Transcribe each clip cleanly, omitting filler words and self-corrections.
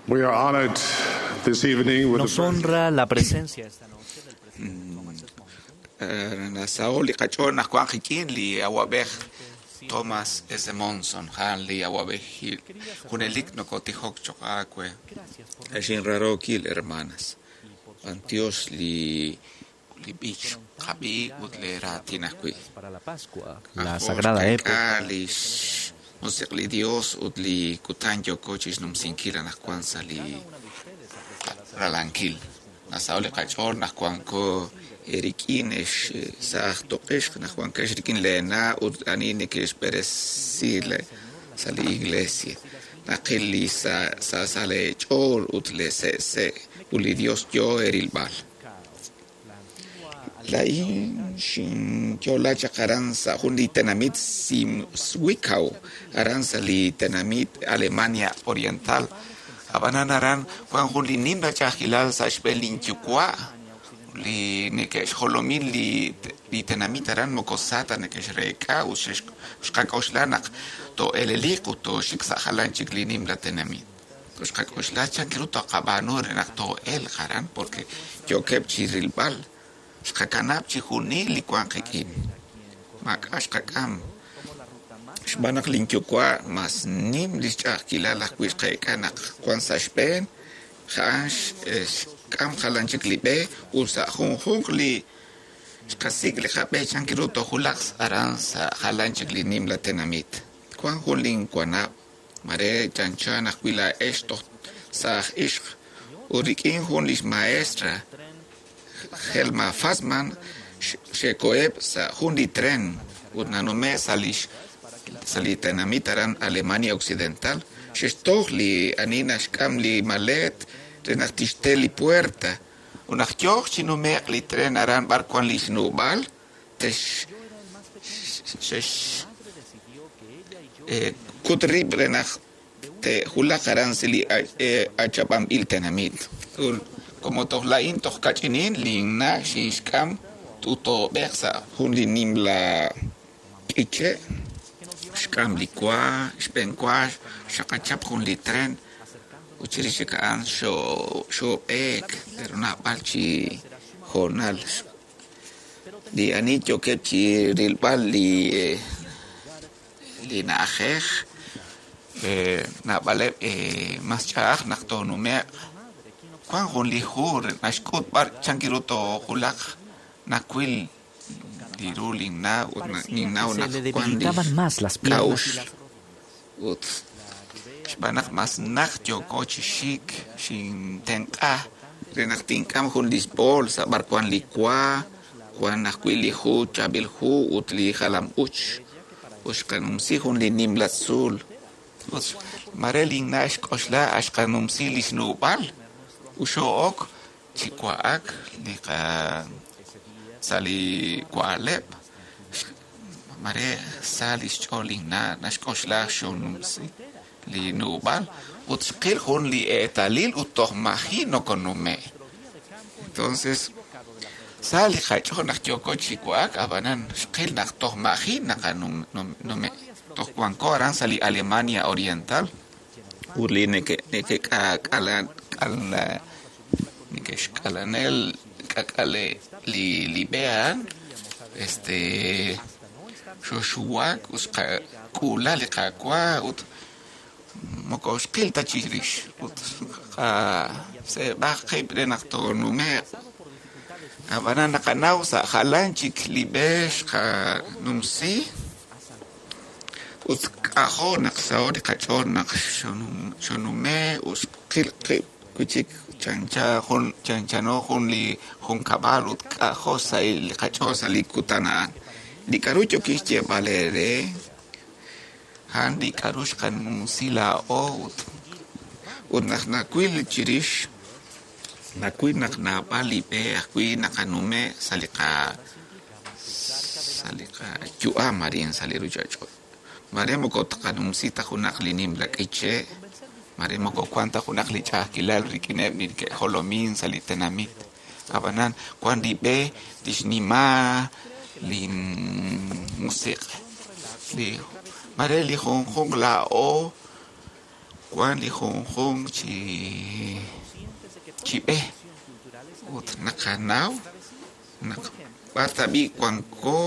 We are honored this evening with Nos the honra la presencia esta noche del presidente Nasauli kachon na Juan Jiquín li awabej Thomas S. Monson han li awabej hunelik no kotihok chokakwe ashin raro kil hermanas antios li bich habi utle ratina kui para la Pascua, la sagrada época. Musik Dios utli kutanjo coaches num sinkila na kwanza li ralankil nasauli kachon na kwanko Erikin es toques na Juan Erikin lena ut anine que esperesile sali iglesia nakili sa sale chol ut le se uli Dios yo erilbal la in shin yo la chacaranza hundi tenamit sim swikau aranza li tenamit Alemania Oriental abananaran Juan hundi nimba chahilal sa spelling chukwa li nekesh holomil li tenamitaran mokosata nekesh reka ushkakoslanak to eleliku to shiksahalan chiklinim la tenamit ushkakoslachan kiruto qabanur nak to el haran porque yo kep chirilbal shkakanap chihuni li kwanqikin makash kakam shbanak linchukwa mas nim li chakilala kwishkaikanak kwansa shpen khash kam khalan chiklibe usa li kasig li khabe chankiru to hulax aransa khalan chiklinim la tenamit kwan hulin kwana mare chanchana kwila esto sa ish urikin hunlis maestra Helma Fassmann shekoeb sa hundi tren unanome sali tenamitaran Alemania Occidental shestoh li anina shkam li malet renartisteli puerta unachjoch chinume li tren aran barquan li snubal tesh kutrib renach te hulakaran sili achapam il tenamit como tohlain tohkachinin lingna shishkam tuto bersa hundi nimla iche shkam likwa shpenkwa shakachap hundi tren uchirichikaan sho ek pero na balchi jornal di anicho que chi rilbal li na ajej na bale mas chach nakto nume kwan hon li hur nashkut bar changiruto hulak nakwil di ruling na Se le debilitaban más las piernas. Shbanak mas nachtyo kochi shik shin tenka renaktin kam hun lisbol sa barkuan likwa Juan nakwil li hu chabil hu utli halam uch ushkanum si hun li nim latzul mareling nash koshla ashkanum si lisnubal ushook chikwaak lika sali kwalep mare salis choling na nashkoshla shonum si li nubal utskil hun li etalil utohmahino konume entonces sali khacho nakjoko chikuak abanan skil naktohmahin nakanum nume tohkwanko aran sali Alemania Oriental urli neke kalan neke kalanel kakale li bean shoshuak uska kula li kakwa mokos kilta chirish se bakhe brenakto nume abana nakanaw sa khalanchik libesh kha numsi aho naksaori kachon shonume uskil kuchik chanchano hun li hun kabalut aho sai kachosa li kutana di karucho kische valere handi karush kan sila o nakwil chirish nakwil nakna bali pe akwil nakanume salika chua marin saliru chacho maremo ko takanum sita hunak linim lak iche maremo ko kwanta hunak licha kilal rikine ni ke holomin salitenamit abanan kwandi be disnima lin musik li mareli hong la o cuan li hong chibe ut nakanao nak bartabi cuan ko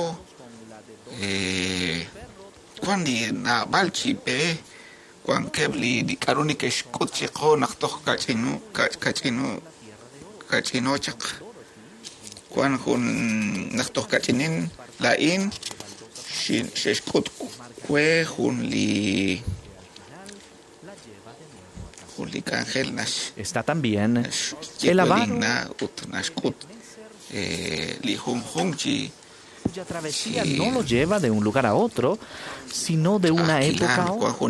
cuan li na bal chibe cuan kebli di karuni que shkut chico naktoh kachino chak cuan hun naktoh kachinin lain shkut kwe hun li Está también el avaro, cuya travesía no lo lleva de un lugar a otro, sino de una época a otra.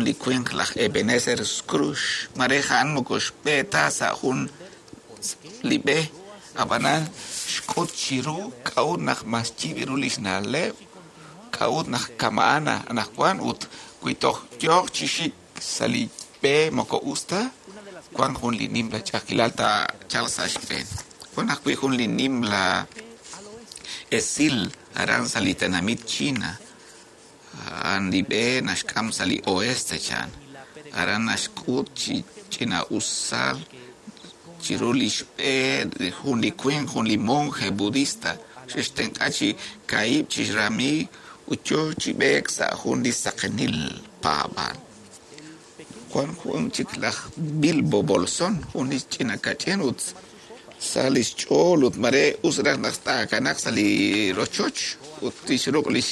Cuan hun li nim la chakilalta chalsa shpen. Cuan akui hun li nim la esil aran sali tenamit China. An li be nashkam sali oeste chan. Aran nashkut China usal. Chiruli shpe hun li kuen hun li monje budista. Shishten kachi kaib chishrami ucho chibek sa hun li sakenil paban. Cuan chiklah Bilbo Bolson, unis china kachenut, salis cholut mare usrah nasta kanak sali rochoch, utish roglish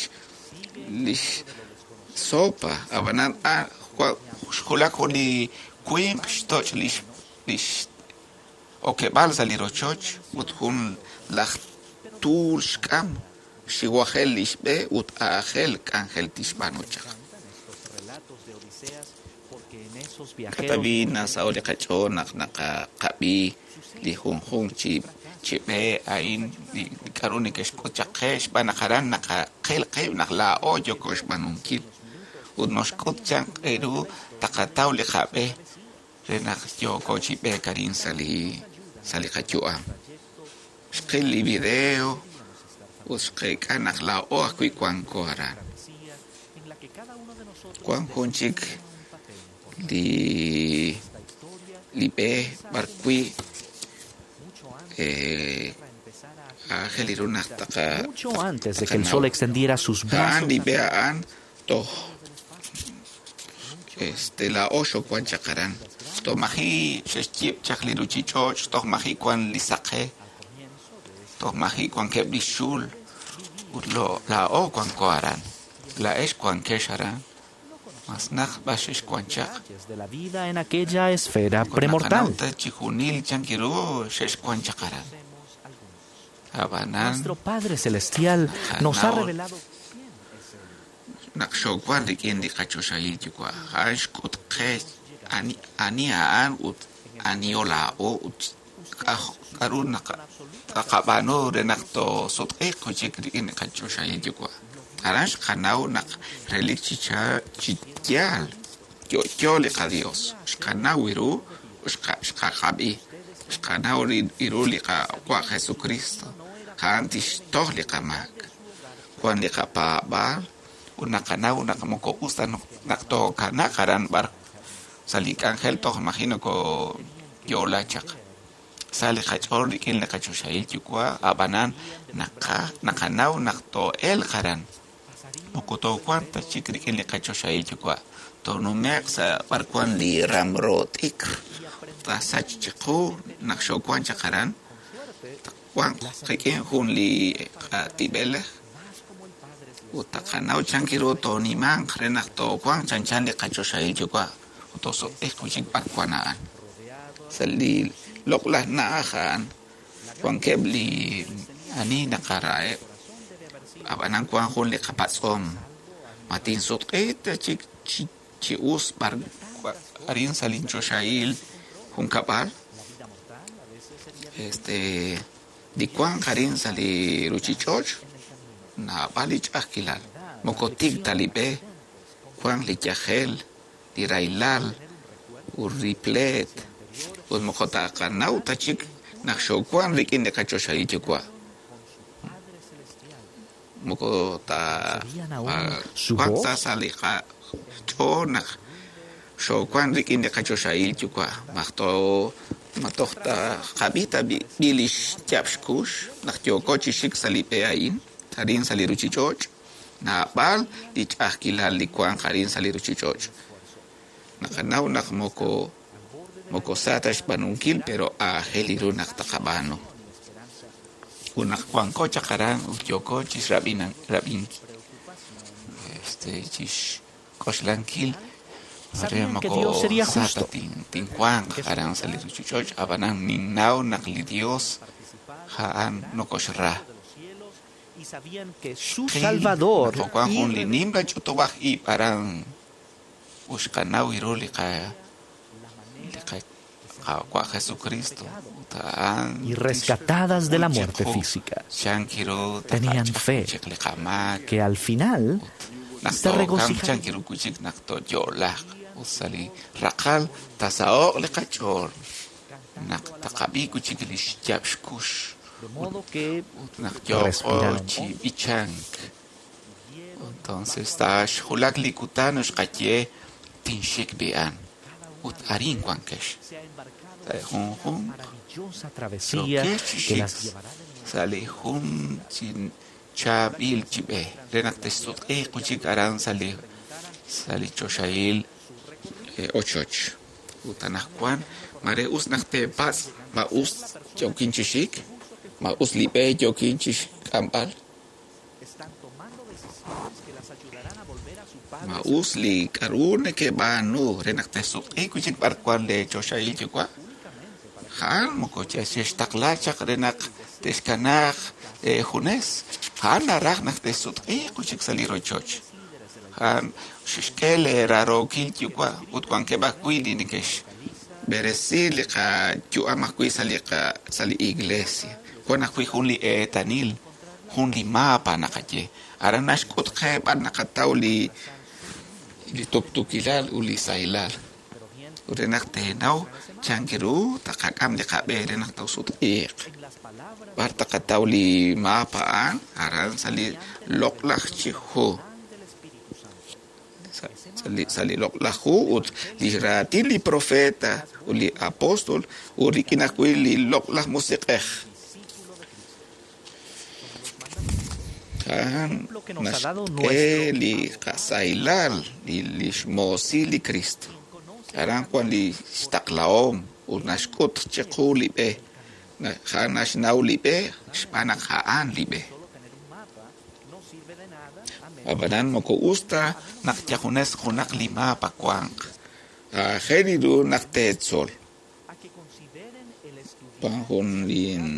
sopa, abanan hulak holi quim stoch lish okay bal sali rochoch, ut hun lach tul shkam, shiwachel lishbe ut achel kangel tishbanochak. Katabi nasa oli kacho naka-kabi li hong chibe ain li karuni keshko chakesh banakaran naka-kel nakla o yokosh banunkil udnoshkot chang eru takataw li kabe renak yoko chibe karin sali kachuam shkil li video ushkik anakla o akui kwan koharan kwan honchik libe barqui mucho antes de que el sol extendiera sus brazos la osho kwan chakaran to mahi shechip chakliru chichoch to mahi kwan lisake to mahi kwan keblishul utlo la o kwan koaran la es kwan kesharan de la vida en aquella esfera premortal. Nuestro Padre Celestial nos ha revelado Arash kanau nak relik chichal yo le Dios kanau iru kabi kanau iru li kwa Jesucristo kantis toh li kamak kwan li pa ba unakanau nakamoko ustan nak to kanakaran bar salik angel toh imagino ko yo la chak sali khachor dikin la kachushail chukwa abanan nakanau nakto el karan mokoto kwanta chikri ken le kachosha ichukwa to no mexa barkwan li ramrotik ta sachchiku naksho kwan chakaran kwan keken hun li tibele utakanau chankiro to ni man krenak to kwan chanchan le kachosha ichukwa to so eskuchik barkwanaan sali loklah naahan kwan kebli ani nakarae abanang kuang hun le kapatsom matin sotqit chi us bar arin salin choshail hun kapal di kuang karin sali ruchichoch na balich akilal mokotik talibe kuang li chahel di railal urriplet un mokota kanau tachik naksho kuang likin de kachoshail chukwa moko ta cuánta salija chonak Sho kwan rikin de kacho shail chukwa. Matohta habita bilish chapshkush. Nachtyo kochi shik salipe ain. Harin saliruchichoch. Na bal lich ahkilal likwan harin saliruchichoch. Nakanaw moko satash panunkil pero heliru naktakabano. Unak kwanko chakaran utyoko chis rabin chis koshlankil Sabían que Dios sería justo. Tinquan harán salir chuchoch abanan ninnao nakli Dios haan no koshra. Y sabían que su Salvador Kwan li nimba chutobach y paran ushkanao iroli ka Jesucristo y rescatadas de la muerte física tenían fe que al final se regocijarían. De modo que respiraron. Entonces, tash hulak likutanos kaye tinshik bean ut arin kwankesh. Maravillosa travesía que las llevará sale hun chin chabil chibe renak testut kuchik aran sale choshail ochoch utanah kwan mare us nakte pas ma us jokin chishik ma us libe jokin chish kambal ma us li karune ke banu renak testut kuchik barkwan le choshail chikwa han moko cheshe taklachak renak teskanach junes han arach nach tesut kuchik saliro choch han shishkele raro kilchukwa utkwan ke bakwili nikesh beresil ka chu amakwi sali iglesia kona kwi hunli tanil hunli mapa nakache aranash kutke banakatauli li tuptukilal uli sailal urenak tenau chankiru takakam de kabere nak tausut bar takatauli mapaan aran sali loklach chihu sali loklahu ut li li profeta uli apostol uri kinakui li loklah musiqeh kan li kasailal li shmosi li Cristo aran kwan li staklaom unashkut chiku libe na khanash nau libe spanak haan libe abanan moko usta nak chakunes kunak lima pakwang heridu nak tetsol pahon lin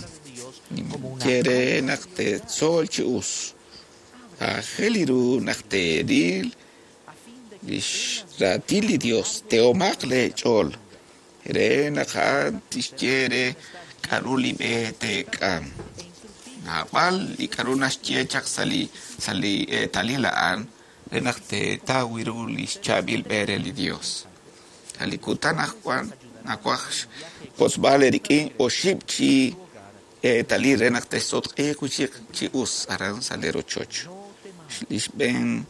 kere nak tetsol chius heliru nak tedil Lish ratili Dios teomak le chol rena khan tischere karuli bete kam napal li karunas chechak sali talilaan renak te tawiru lish chabil bere li Dios halikutan akwan akwash posbale riki o shipchi tali renak te sot kuchik chi us aran salero choch lish ben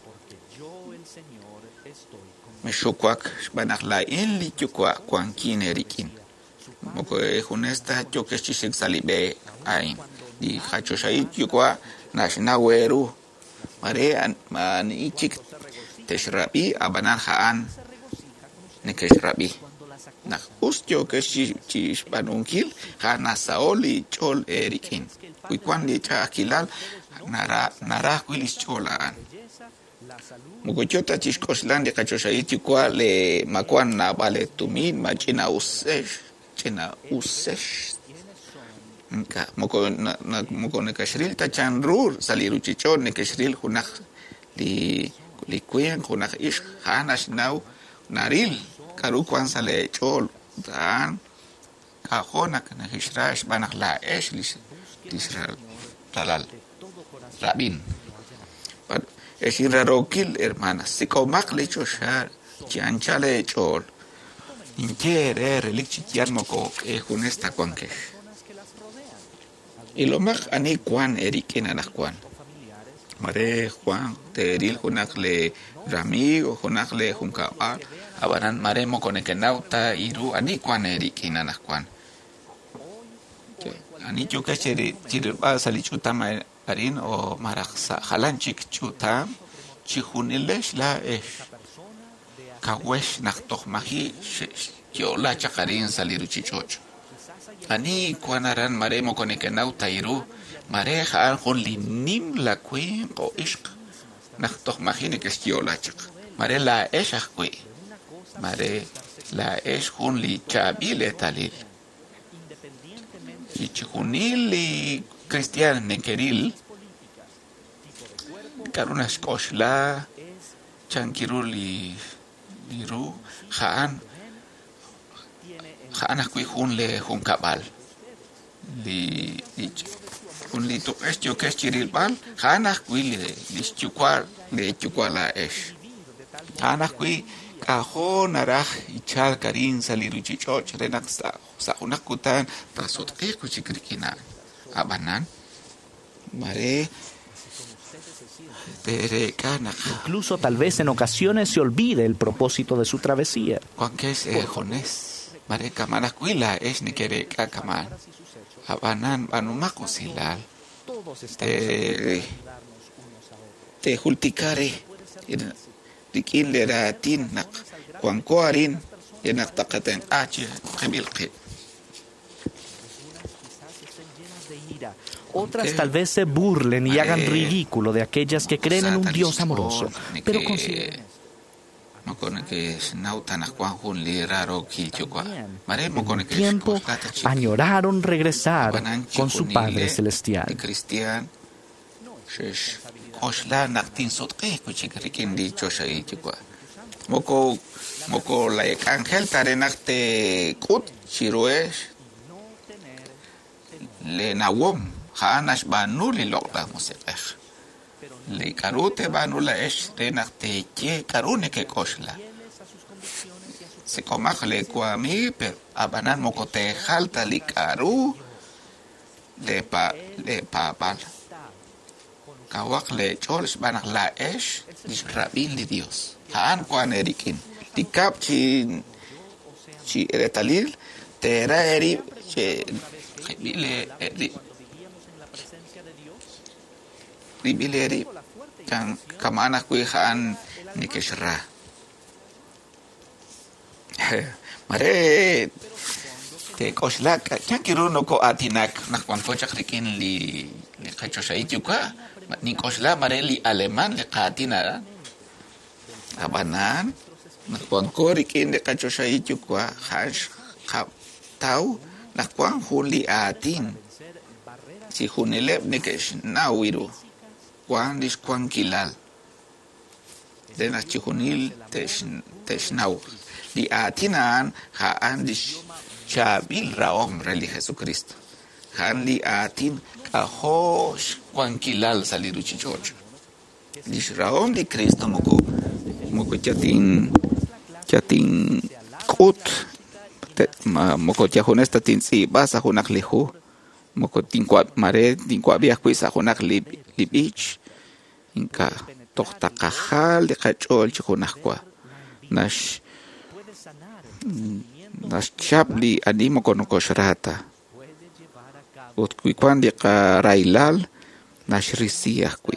Meshukwak banak la in li chukwa kwan kinerikin moko hunesta choke chishik salibe ain di hacho shai chukwa nashna weru mare man ichik teshrabi abanan haan nekeshrabi nak ustyo ke chish banunkil hana saoli chol erikin kwan li cha akilal nara kwilis cholaan Mukuchota chishkoslan de kachoshaiti kwa le makwan na bale tumin machina usesh nka moko ne kashril ta chanrur saliru chichon ne kashril hunak li kuen hunak ish hanash nau naril karu kwan sale chol dan ka honak na hishrash banak la esh lisral talal rabin es irarokil hermanas si comac le choshar chianchale chol inquiere relicchiar moko junesta cuanque y lo más ani cuan eriken anakwan Mare Juan teril hunakle Ramigo hunakle hunkabal abanan mare mo konekenauta iru ani kwan erikin anak kwan ani juga ciri ba sali chuta marin o maraksa halanchik chuta chihunilesh la kawesh naktok mahi yo la chakarin saliru chichocho ani kwanaran mare mo konekenauta iru mare haan hon linim la kuin o ishq naktok mahi nekestio la chak mare la eshak kui mare la esh hon li chabile talil y chihunili cristian nekeril karuna skoshla chankiruli liru haan akui hun le hun kabal li un li to es yo que es chiril bal haan akui li chukwa la es haan akui kaho naraj ichal karin saliru chichoch renak sa unakutan tasot kuchikrikina abanan mare Incluso tal vez en ocasiones se olvide el propósito de su travesía. Cuanque es jones, mare kamana kuila es ni quiere kaman. Abanan banumako silal. Te hultikare. Dikin le ratin nak cuanco arin yenak takaten achi kemilke. Otras tal vez se burlen y hagan ridículo de aquellas que creen en un Dios amoroso, pero con el tiempo añoraron regresar con su Padre Celestial. Moko la ángel tarenakte kut chiruesh le nawom Hanash banu li lokla musikh. Li karute banu la esh renakte che karune ke koshla. Se komak le kwami per abanan mokote halta li karu le pa bal. Kawak le chols banak la esh disrabil li Dios. Haan kwan erikin. Dikap chi eretalil tera eri che bile Ribileri kan kamana kuihan nikeshra. Mare te koslak chakiru no ko atinak nakwan ko chakrikin li kachosai juga ni kosla mare li aleman li katina abanan nakwan ko rikin li kachosai juga hash kap tau nakwan huli atin si hunilep nikesh nawiru Juan dis Juan Kilal de na chihunil teshnau di atinan haan dis chabil raom reli Jesucristo haan li atin kahosh Juan Kilal saliru chichoch dis raom di Cristo moko chatin kut moko chahunesta tin si basa hunak lihu moko tinkwa mare tinkwa biak kuisa hunak libich inka tokta kahal de kachol chikunakwa nash chabli animo konoko shrata ut kuikwan de railal nash risiah kui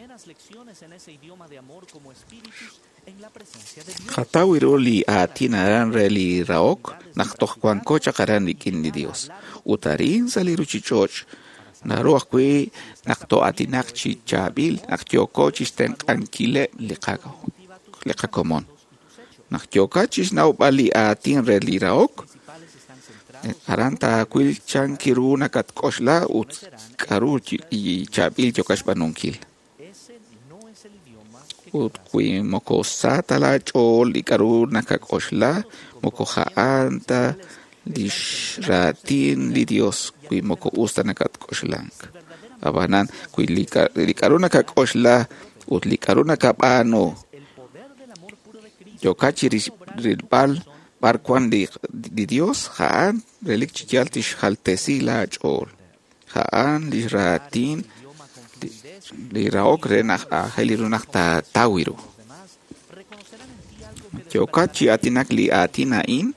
Hatawiruli atinaran reli raok naktok kwan ko chakaran ikin ni Dios utarin saliru chichoch naruah kui nakto atinak chi chabil naktioko chisten ankile lekakomon naktioka chis naubali atin reli raok aranta kuil chankiru nakat kosla ut karu i chabil chokash banunkil ut kui moko satala chol ikaru nakakosla moko haanta lishratin li Dios kui moko usta nakatkoslang abanan kui likaru nakakosla ut likaru nakapano yokachi rilbal barkwan di Dios haan relik chialtish haltesila chol haan lishratin li raokre na helirunach ta tawiru. Yokachi atinak li atinain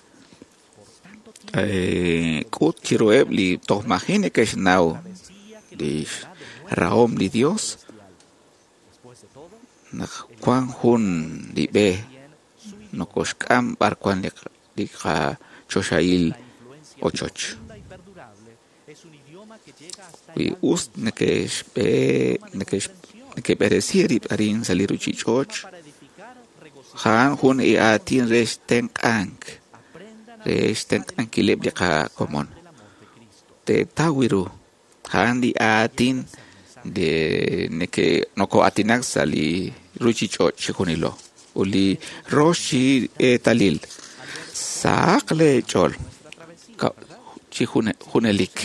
kut chiroeb li tohmahine keshnau li raom li Dios nak kwan hun li be no koshkam bar kwan li ka choshail ochoch wi ust neke beresiri arin saliru chichoch han hun i atin resten kileb de ka komon te tawiru han di atin de neke noko atinak sali ruchicho chikunilo uli roshi talil sakle chol chihunelik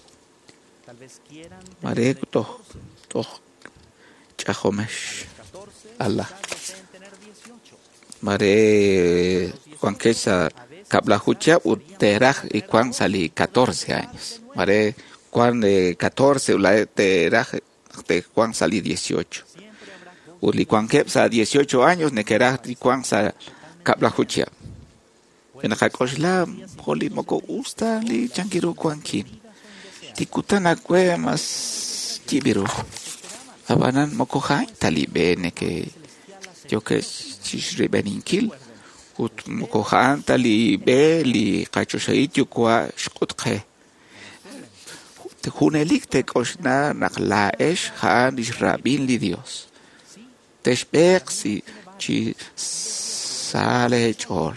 mare to chahomesh Allah mare Juan Quesa Kablajucha uteraj y Juan salí 14 años. Mare Juan de 14 ula teraj de Juan salí 18. Uli Juan Quesa 18 años ne keraj y Juan sa Kablajucha. En Jacoshla holi moko usta li changiru Juankin. Tikutana kwe mas chibiru. Abanan moko hai talibe ne que yo que chishri beninkil ut mokohan tali be li kachosait yu kwa shkutke te hunelik te koshna naklaesh han israbin li Dios teshbek si chi sale chol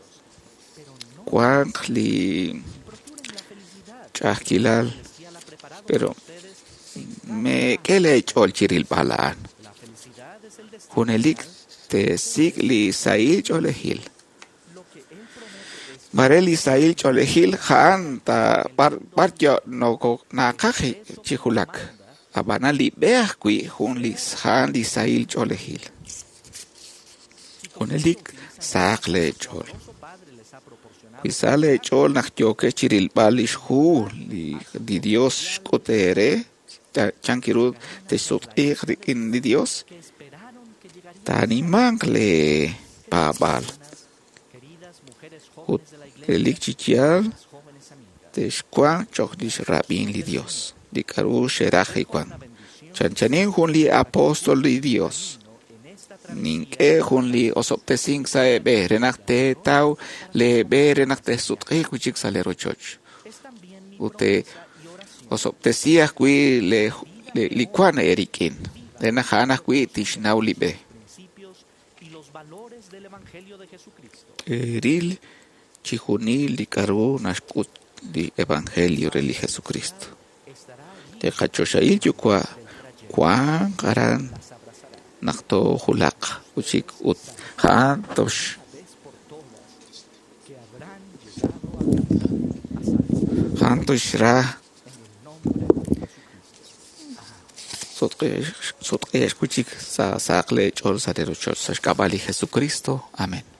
kwan li chahkilal pero me kele chol chiril balan hunelik te sigli Isail cholehil. Marel Isail cholehil haan ta partyo no ko nakaji chihulak. Abana li beah kui hun li haan li Isail cholehil. Unelik sakle chol. Kui sale chol nakyoke chiril balish hu li Dios kotere chankirud te sotih rikin di Dios. Tani mangle babal ut elik chichial teshkwan chokdish rabin li Dios di karu sheraje kwan chanchanin hun li apostol li Dios ninke hun li osoptesing sa be renakte tau le be renakte sutqi kuchik salero choch ute osoptesiah kui li kwan erikin renajana kui tishnau li be Eril chihunil di karu nashkut di evangelio de Jesucristo. Te kachoshail yukwa kwan karan nakto hulak uchik ut hantosh ra sotqesh kuchik sa sakle chol sa dero chol sa shkabali Jesucristo. Amén.